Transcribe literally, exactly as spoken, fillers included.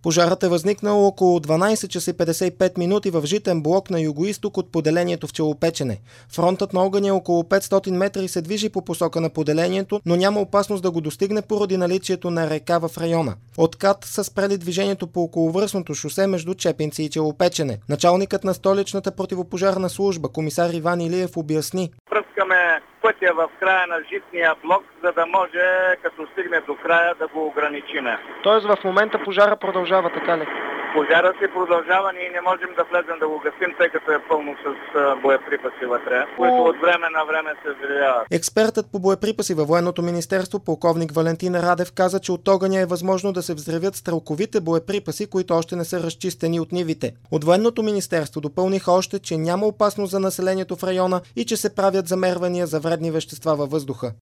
Пожарът е възникнал около дванайсет часа и петдесет и пет минути в житен блок на югоизток от поделението в Челопечене. Фронтът на огъня е около петстотин метра и се движи по посока на поделението, но няма опасност да го достигне поради наличието на река в района. От КАТ са спрели движението по околовръстното шосе между Чепинци и Челопечене. Началникът на столичната противопожарна служба, комисар Иван Илиев, обясни. Пръскаме пътя в края на житния блок, за да може, като стигне до края, да го ограничиме. Тоест в момента пожара продължава, така ли? Пожара се продължава, ние не можем да влезем да го гасим, тъй като е пълно с боеприпаси вътре, които от време на време се взривяват. Експертът по боеприпаси във Военното министерство, полковник Валентин Радев, каза, че от огъня е възможно да се взривят стрелковите боеприпаси, които още не са разчистени от нивите. От Военното министерство допълниха още, че няма опасност за населението в района и че се правят замервания за вредни вещества във въздуха.